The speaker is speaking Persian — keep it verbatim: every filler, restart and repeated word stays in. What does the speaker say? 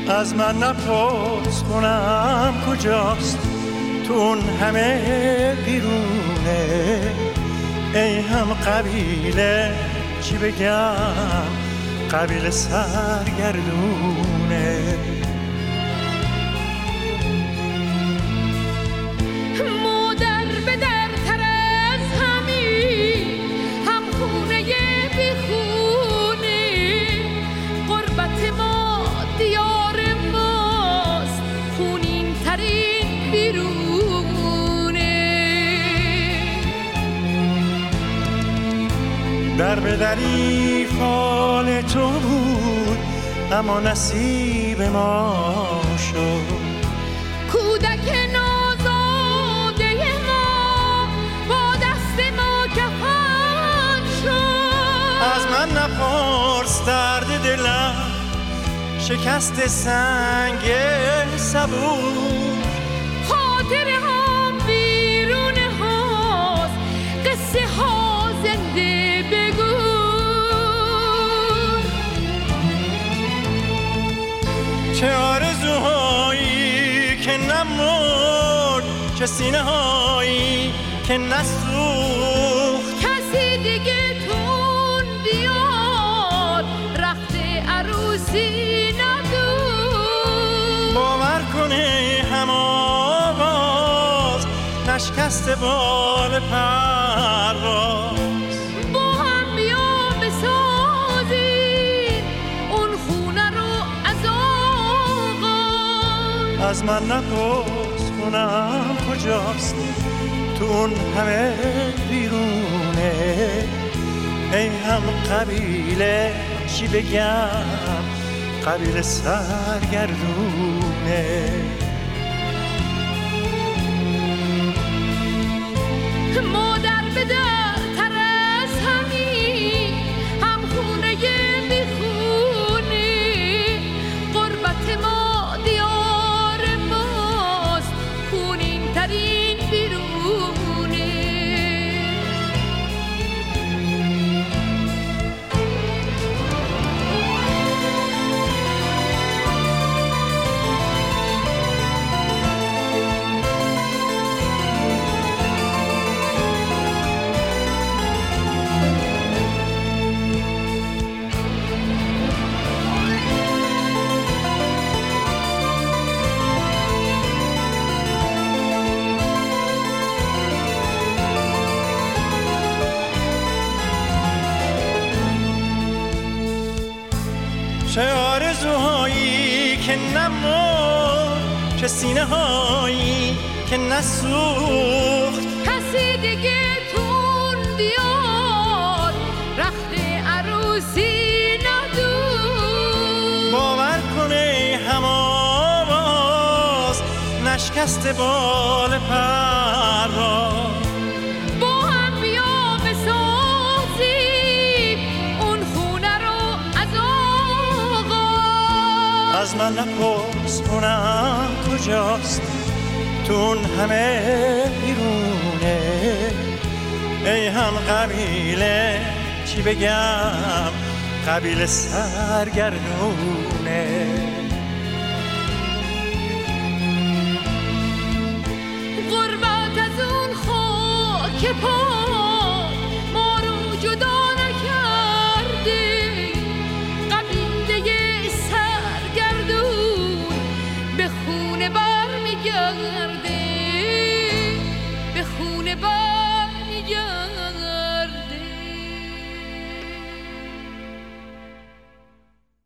از من نپرس کنم کجاست تو اون همه بیرونه. ای هم قبیله چی بگم قبیله سرگردونه. مادر به در تر از همین هم خونه بیخونه. قربت ما دیار ماست خونین ترین بیرونه. در به دری فال تو بود اما نصیب ما شد. کودک نازاده ما با دست ما کفن شد. از من نپرس درد دلم شکست سنگ صبور. خاطره هم بیرونه هاست قصه ها زنده بگو. چه آرزوهایی که نمرد، چه سینه هایی که نسوخت. کسی دیگه تون بیاد رخت عروسی ندود. باور کنه هم آواز نشکست بال پرواز. با هم بیا بسازیم اون خونه رو از آغاز. از من نپرس کنم کجاست تو اون همه بیرونه. ای هم قبیله چی بگم قبیله سرگردونه. مادر به در تر از همین هم خونه بیخونه. قربت ما دیار ماست خونین ترین بیرونه. چه آرزوهایی که نمرد، چه سینه هایی که نسوخت. کسی دیگه تون بیاد رخت عروسی ندود. باور کنه هم آواز نشکست بال پرواز. با هم بیا بسازیم اون خونه رو از آغاز. از من نپرس کنم کجاست تو اون همه بیرونه. ای هم قبیله چی بگم قبیله سرگردونه. غربت از اون خاک پا